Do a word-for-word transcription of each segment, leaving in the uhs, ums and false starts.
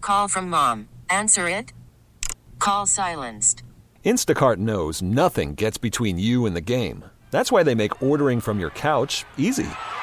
Call from mom. Answer it. Call silenced. Instacart knows nothing gets between you and the game. That's why they make ordering from your couch easy.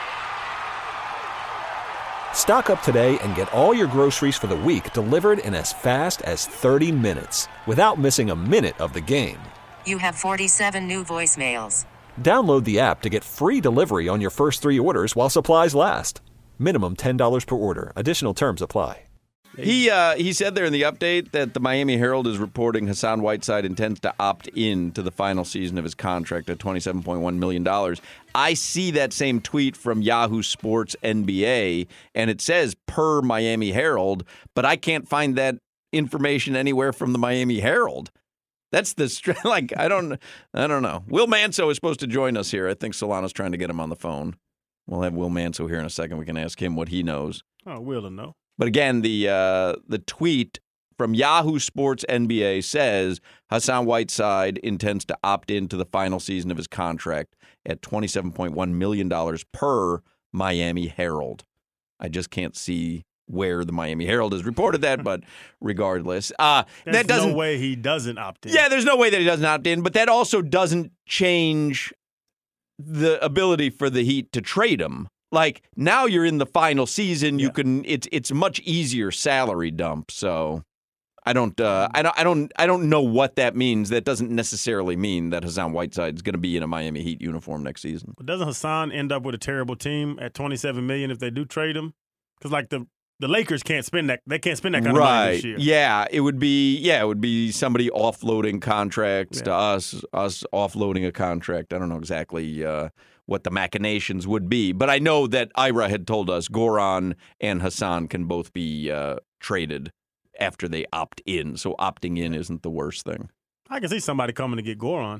Stock up today and get all your groceries for the week delivered in as fast as thirty minutes without missing a minute of the game. You have forty-seven new voicemails. Download the app to get free delivery on your first three orders while supplies last. Minimum ten dollars per order. Additional terms apply. He uh, he said there in the update that the Miami Herald is reporting Hassan Whiteside intends to opt in to the final season of his contract at twenty-seven point one million dollars. I see that same tweet from Yahoo Sports N B A, and it says per Miami Herald, but I can't find that information anywhere from the Miami Herald. That's the like I don't I don't know. Will Manso is supposed to join us here. I think Solano's trying to get him on the phone. We'll have Will Manso here in a second. We can ask him what he knows. Oh, Will will know. But again, the uh, the tweet from Yahoo Sports N B A says Hassan Whiteside intends to opt into the final season of his contract at twenty-seven point one million dollars per Miami Herald. I just can't see where the Miami Herald has reported that, but regardless. Uh, there's that doesn't, no way he doesn't opt in. Yeah, there's no way that he doesn't opt in, but that also doesn't change the ability for the Heat to trade him. Like, now you're in the final season, you yeah. can it's it's much easier salary dump. So I don't uh, I don't I don't I don't know what that means. That doesn't necessarily mean that Hassan Whiteside is going to be in a Miami Heat uniform next season. But doesn't Hassan end up with a terrible team at twenty-seven million dollars if they do trade him? Because like the the Lakers can't spend that they can't spend that kind right. of money this year. Yeah, it would be yeah, it would be somebody offloading contracts yeah. to us, us offloading a contract. I don't know exactly uh, what the machinations would be, but I know that Ira had told us Goran and Hassan can both be uh, traded after they opt in. So opting in isn't the worst thing. I can see somebody coming to get Goran.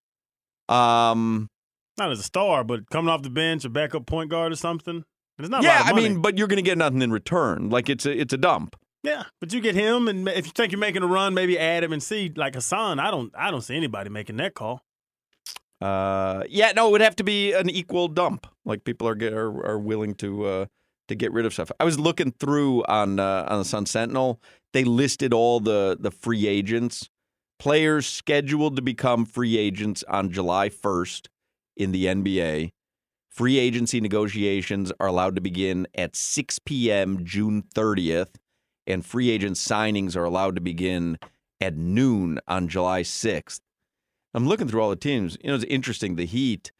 Um, not as a star, but coming off the bench, a backup point guard or something. It's not yeah, a lot of money. I mean, but you're going to get nothing in return. Like it's a it's a dump. Yeah, but you get him, and if you think you're making a run, maybe add him and see. Like Hassan, I don't I don't see anybody making that call. Uh, yeah, no, it would have to be an equal dump. Like people are get, are, are willing to uh, to get rid of stuff. I was looking through on uh, on the Sun Sentinel. They listed all the the free agents, players scheduled to become free agents on July first in the N B A. Free agency negotiations are allowed to begin at six p.m. June thirtieth, and free agent signings are allowed to begin at noon on July sixth. I'm looking through all the teams. You know, it's interesting. The Heat,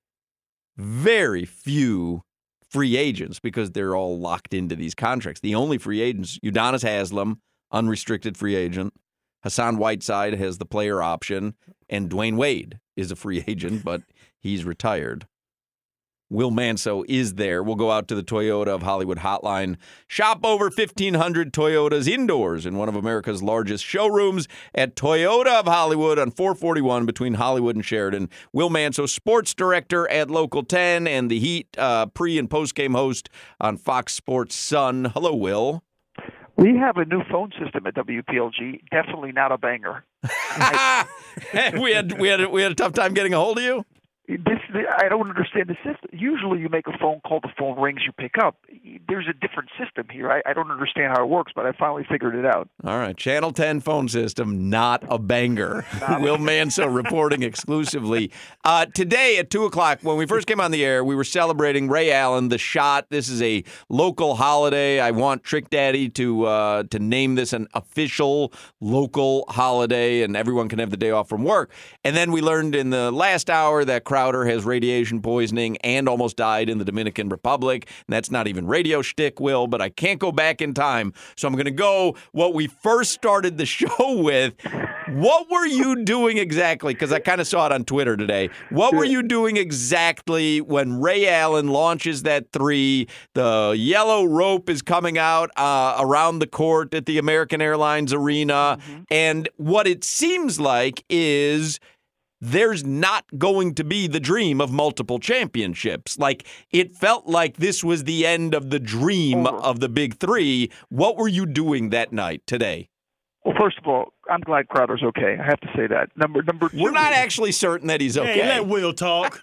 very few free agents because they're all locked into these contracts. The only free agents, Udonis Haslem, unrestricted free agent. Hassan Whiteside has the player option. And Dwayne Wade is a free agent, but he's retired. Will Manso is there. We'll go out to the Toyota of Hollywood hotline. Shop over fifteen hundred Toyotas indoors in one of America's largest showrooms at Toyota of Hollywood on four forty-one between Hollywood and Sheridan. Will Manso, sports director at Local ten and the Heat uh, pre- and post-game host on Fox Sports Sun. Hello, Will. We have a new phone system at W P L G. Definitely not a banger. we had we had we had a tough time getting a hold of you. This, I don't understand the system. Usually you make a phone call, the phone rings, you pick up. There's a different system here. I, I don't understand how it works, but I finally figured it out. All right. Channel ten phone system, not a banger. Not Will Manso reporting exclusively. Uh, today at two o'clock, when we first came on the air, we were celebrating Ray Allen, The Shot. This is a local holiday. I want Trick Daddy to uh, to name this an official local holiday, and everyone can have the day off from work. And then we learned in the last hour that Crowder has radiation poisoning and almost died in the Dominican Republic. And that's not even radio shtick, Will, but I can't go back in time. So I'm going to go what we first started the show with. What were you doing exactly? Because I kind of saw it on Twitter today. What were you doing exactly when Ray Allen launches that three? The yellow rope is coming out uh, around the court at the American Airlines Arena. Mm-hmm. And what it seems like is there's not going to be the dream of multiple championships. Like, it felt like this was the end of the dream Over. of the big three. What were you doing that night today? Well, first of all, I'm glad Crowder's okay. I have to say that. Number number two. We're not actually certain that he's okay. Hey, let Will talk.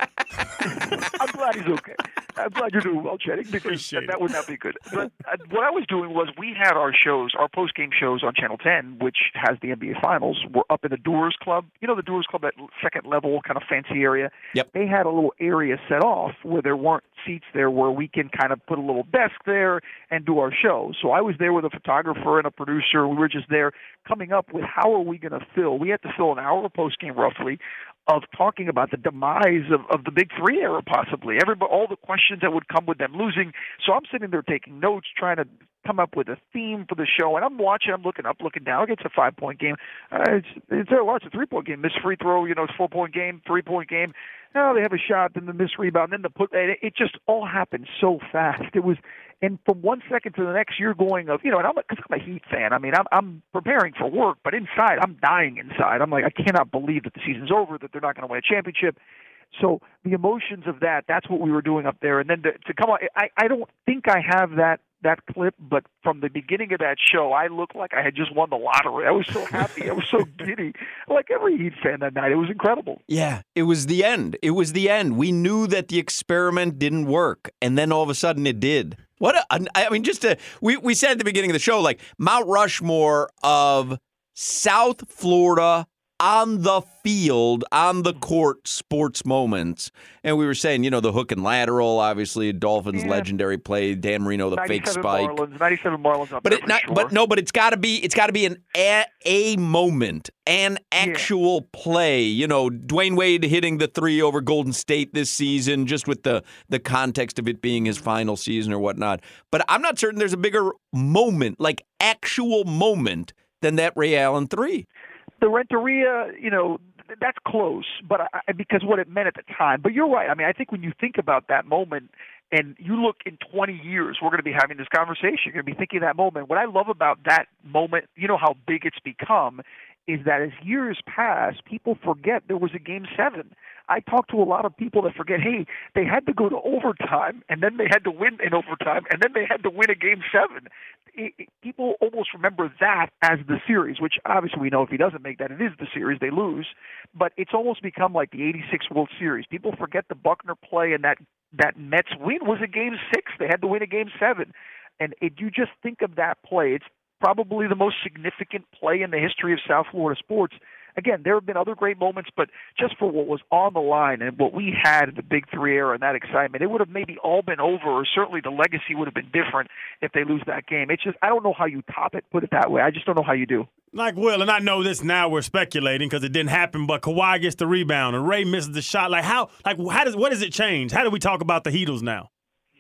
I'm glad he's okay. I'm glad you're doing well, Channing, because Appreciate that it. would not be good. But uh, what I was doing was we had our shows, our post-game shows on Channel ten, which has the N B A Finals. We're up in the Doers Club. You know the Doers Club, that second level kind of fancy area? Yep. They had a little area set off where there weren't seats there where we can kind of put a little desk there and do our show. So I was there with a photographer and a producer. We were just there coming up with how are we going to fill. We had to fill an hour post-game roughly of talking about the demise of, of the Big Three era, possibly. Everybody, all the questions that would come with them losing. So I'm sitting there taking notes, trying to come up with a theme for the show, and I'm watching, I'm looking up, looking down. It's a five-point game. Uh, it's, it's, well, it's a three-point game. Miss free throw, you know, it's a four-point game, three-point game. Now they have a shot, then the miss rebound, then the put. It, it just all happened so fast. It was, and from one second to the next, you're going of, you know, and I'm, cause I'm a Heat fan. I mean, I'm, I'm preparing for work, but inside, I'm dying inside. I'm like, I cannot believe that the season's over, that they're not going to win a championship. So the emotions of that, that's what we were doing up there. And then to, to come on, I, I don't think I have that that clip, but from the beginning of that show, I looked like I had just won the lottery. I was so happy. I was so giddy. Like every Heat fan that night. It was incredible. Yeah, it was the end. It was the end. We knew that the experiment didn't work, and then all of a sudden it did. What a, I mean, just to, we, we said at the beginning of the show, like Mount Rushmore of South Florida on the field, on the court sports moments. And we were saying, you know, the hook and lateral, obviously, Dolphins Yeah. legendary play, Dan Marino, the fake spike. Marlins, ninety-seven Marlins up But there it for not, sure. but no, but it's got to be it's got to be an a, a moment, an actual play. You know, Dwayne Wade hitting the three over Golden State this season, just with the the context of it being his final season or whatnot. But I'm not certain there's a bigger moment, like actual moment, than that Ray Allen three. The Renteria, you know, that's close, but I, because what it meant at the time. But you're right. I mean, I think when you think about that moment and you look in twenty years, we're going to be having this conversation. You're going to be thinking of that moment. What I love about that moment, you know how big it's become, is that as years pass, people forget there was a game seven. I talk to a lot of people that forget, hey, they had to go to overtime, and then they had to win in overtime, and then they had to win a game seven. It, it, people almost remember that as the series, which obviously we know if he doesn't make that, it is the series, they lose. But it's almost become like the eighty-six World Series. People forget the Buckner play, and that, that Mets win was a game six. They had to win a game seven. And it, you just think of that play. It's probably the most significant play in the history of South Florida sports. Again, there have been other great moments, but just for what was on the line and what we had in the Big Three era and that excitement, it would have maybe all been over, or certainly the legacy would have been different if they lose that game. It's just, I don't know how you top it, put it that way. I just don't know how you do. Like Will, and I know this now we're speculating because it didn't happen, but Kawhi gets the rebound and Ray misses the shot. Like how, like how does, what does it change? How do we talk about the Heatles now?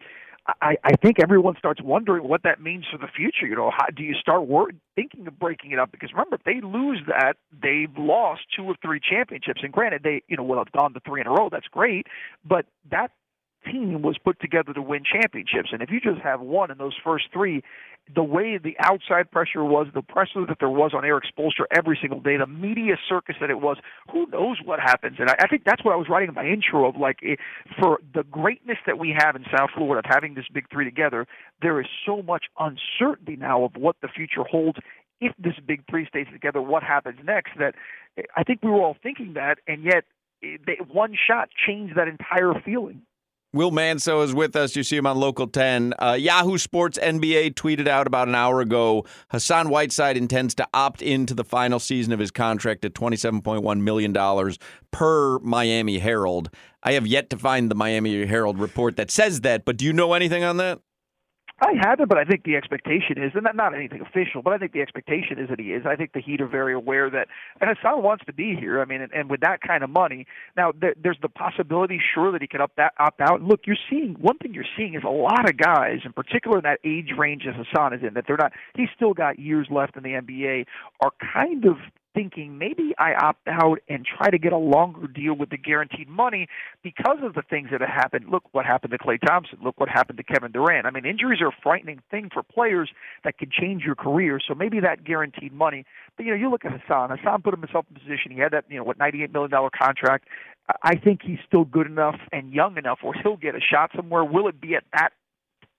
I, I think everyone starts wondering what that means for the future. You know, how do you start wor- thinking of breaking it up? Because remember, if they lose that, they've lost two of three championships. And granted, they you know will have gone to three in a row. That's great, but that team was put together to win championships. And if you just have one in those first three, the way the outside pressure was, the pressure that there was on Eric Spoelstra every single day, the media circus that it was, who knows what happens? And I, I think that's what I was writing in my intro of, like, it, for the greatness that we have in South Florida of having this Big Three together, there is so much uncertainty now of what the future holds. If this Big Three stays together, what happens next? That I think we were all thinking that, and yet they, one shot changed that entire feeling. Will Manso is with us. You see him on Local ten. Uh, Yahoo Sports N B A tweeted out about an hour ago, Hassan Whiteside intends to opt into the final season of his contract at twenty-seven point one million dollars per Miami Herald. I have yet to find the Miami Herald report that says that, but do you know anything on that? I haven't, but I think the expectation is, and not, not anything official, but I think the expectation is that he is. I think the Heat are very aware that, and Hassan wants to be here. I mean, and, and with that kind of money, now there, there's the possibility, sure, that he could opt, that, opt out. Look, you're seeing, one thing you're seeing is a lot of guys, in particular in that age range as Hassan is in, that they're not, he's still got years left in the N B A, are kind of thinking maybe I opt out and try to get a longer deal with the guaranteed money because of the things that have happened. Look what happened to Klay Thompson. Look what happened to Kevin Durant. I mean, injuries are a frightening thing for players that can change your career. So maybe that guaranteed money. But, you know, you look at Hassan. Hassan put himself in position. He had that, you know, what, ninety-eight million dollars contract. I think he's still good enough and young enough where he'll get a shot somewhere. Will it be at that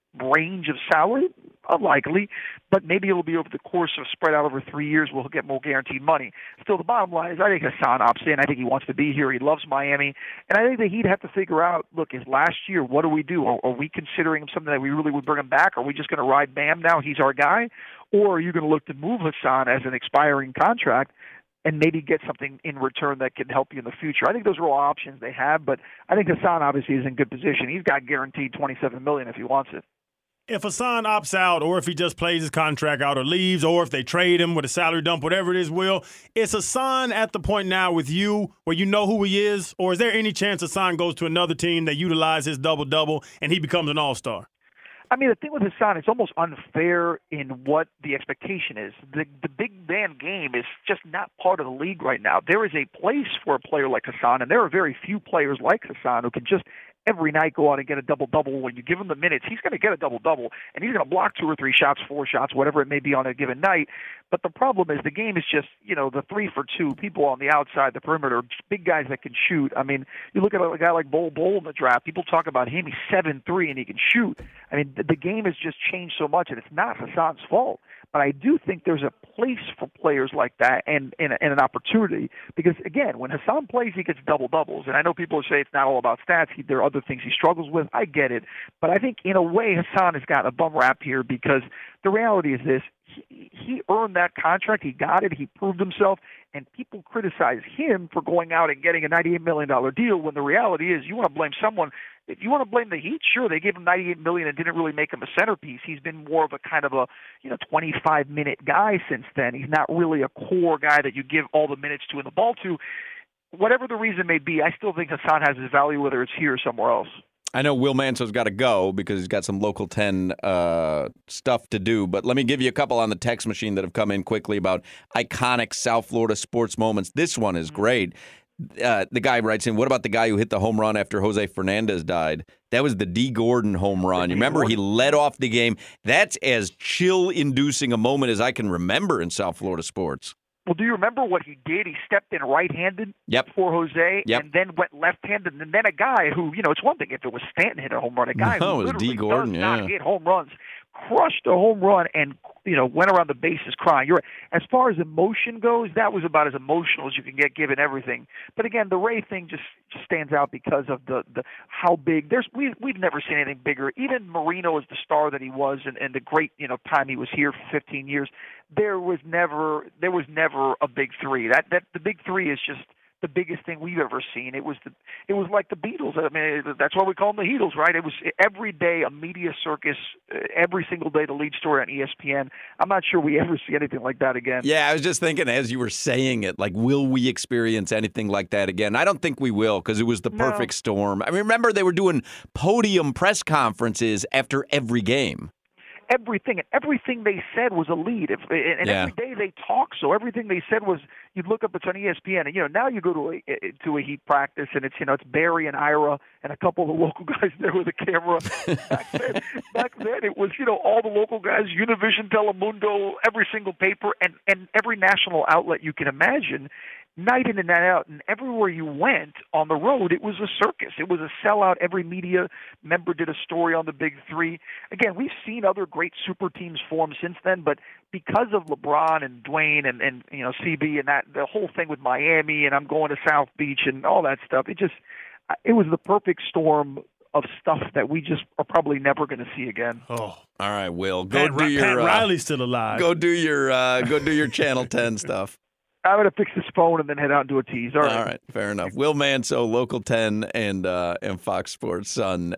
range of salary? Unlikely, but maybe it'll be over the course of spread out over three years. We'll get more guaranteed money. Still, the bottom line is I think Hassan opts in. I think he wants to be here. He loves Miami. And I think that he'd have to figure out, look, his last year, what do we do? Are, are we considering him something that we really would bring him back? Are we just going to ride Bam now? He's our guy. Or are you going to look to move Hassan as an expiring contract and maybe get something in return that can help you in the future? I think those are all options they have, but I think Hassan obviously is in good position. He's got guaranteed twenty-seven million dollars if he wants it. If Hassan opts out, or if he just plays his contract out or leaves, or if they trade him with a salary dump, whatever it is, Will, is Hassan at the point now with you where you know who he is? Or is there any chance Hassan goes to another team that utilizes his double-double and he becomes an all-star? I mean, the thing with Hassan, it's almost unfair in what the expectation is. The the big man game is just not part of the league right now. There is a place for a player like Hassan, and there are very few players like Hassan who can just every night go out and get a double-double. When you give him the minutes, he's going to get a double-double, and he's going to block two or three shots, four shots, whatever it may be on a given night. But the problem is the game is just, you know, the three for two, people on the outside, the perimeter, big guys that can shoot. I mean, you look at a guy like Bol Bol in the draft, people talk about him, he's seven three and he can shoot. I mean, the, the game has just changed so much, and it's not Hassan's fault. But I do think there's a place for players like that and, and, and an opportunity because, again, when Hassan plays, he gets double-doubles. And I know people say it's not all about stats. He, there are other things he struggles with. I get it. But I think, in a way, Hassan has got a bum rap here because the reality is this. He, he earned that contract. He got it. He proved himself. And people criticize him for going out and getting a ninety-eight million dollars deal when the reality is you want to blame someone. If you want to blame the Heat, sure, they gave him ninety-eight million dollars and didn't really make him a centerpiece. He's been more of a kind of a, you know, twenty-five minute guy since then. He's not really a core guy that you give all the minutes to and the ball to. Whatever the reason may be, I still think Hassan has his value, whether it's here or somewhere else. I know Will Manso's got to go because he's got some Local ten uh, stuff to do, but let me give you a couple on the text machine that have come in quickly about iconic South Florida sports moments. This one is great. Uh, the guy writes in, what about the guy who hit the home run after Jose Fernandez died? That was the D. Gordon home run. You remember he led off the game. That's as chill-inducing a moment as I can remember in South Florida sports. Well, do you remember what he did? He stepped in right-handed yep. for Jose yep. and then went left-handed. And then a guy who, you know, it's one thing if it was Stanton hit a home run. A guy no, who it was literally D. Gordon, does yeah. not hit home runs, crushed a home run and, you know, went around the bases crying. You're right. As far as emotion goes, that was about as emotional as you can get given everything. But again, the Ray thing just stands out because of the, the how big. There's we we've never seen anything bigger. Even Marino as the star that he was and, and the great, you know, time he was here for fifteen years. There was never there was never a big three. That that the big three is just the biggest thing we've ever seen. It was the it was like the Beatles. I mean, that's why we call them the Heatles, right? It was every day a media circus, every single day the lead story on E S P N. I'm not sure we ever see anything like that again. Yeah, I was just thinking as you were saying it, like, will we experience anything like that again? I don't think we will because it was the perfect no. storm. I mean, remember they were doing podium press conferences after every game. Everything and everything they said was a lead. If, and yeah. every day they talk, so everything they said was you'd look up, it's on E S P N, and you know now you go to a to a Heat practice and it's you know it's Barry and Ira and a couple of the local guys there with a camera. back, then, back then it was you know all the local guys, Univision, Telemundo, every single paper and and every national outlet you can imagine. Night in and night out, and everywhere you went on the road, it was a circus. It was a sellout. Every media member did a story on the Big Three. Again, we've seen other great super teams form since then, but because of LeBron and Dwayne and, and you know C B and that the whole thing with Miami and I'm going to South Beach and all that stuff, it just it was the perfect storm of stuff that we just are probably never going to see again. Oh, all right, Will, go Pat, do your. Pat uh, Riley's still alive. Go do your. Uh, go do your Channel ten stuff. I'm going to fix this phone and then head out and do a tease. All right. All right. Fair enough. Will Manso, Local ten and uh, and Fox Sports Sun.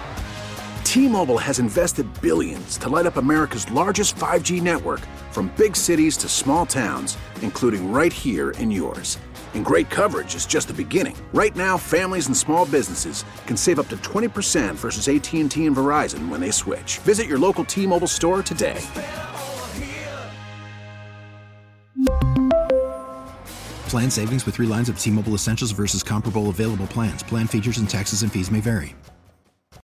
T-Mobile has invested billions to light up America's largest five G network from big cities to small towns, including right here in yours. And great coverage is just the beginning. Right now, families and small businesses can save up to twenty percent versus A T and T and Verizon when they switch. Visit your local T-Mobile store today. Plan savings with three lines of T-Mobile Essentials versus comparable available plans. Plan features and taxes and fees may vary.